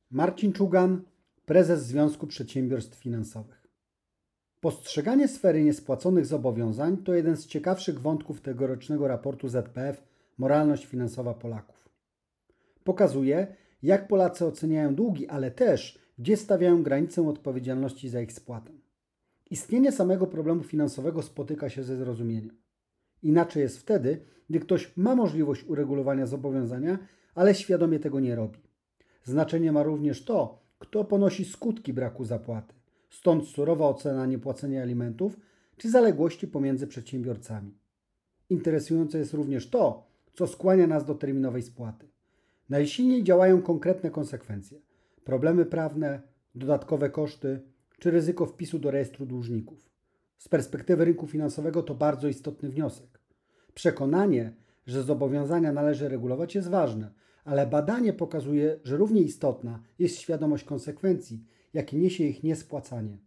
Marcin Czugan, prezes Związku Przedsiębiorstw Finansowych. Postrzeganie sfery niespłaconych zobowiązań to jeden z ciekawszych wątków tegorocznego raportu ZPF Moralność finansowa Polaków. Pokazuje, jak Polacy oceniają długi, ale też gdzie stawiają granicę odpowiedzialności za ich spłatę. Istnienie samego problemu finansowego spotyka się ze zrozumieniem. Inaczej jest wtedy, gdy ktoś ma możliwość uregulowania zobowiązania, ale świadomie tego nie robi. Znaczenie ma również to, kto ponosi skutki braku zapłaty, stąd surowa ocena niepłacenia alimentów czy zaległości pomiędzy przedsiębiorcami. Interesujące jest również to, co skłania nas do terminowej spłaty. Najsilniej działają konkretne konsekwencje, problemy prawne, dodatkowe koszty czy ryzyko wpisu do rejestru dłużników. Z perspektywy rynku finansowego to bardzo istotny wniosek. Przekonanie, że zobowiązania należy regulować jest ważne, ale badanie pokazuje, że równie istotna jest świadomość konsekwencji, jakie niesie ich niespłacanie.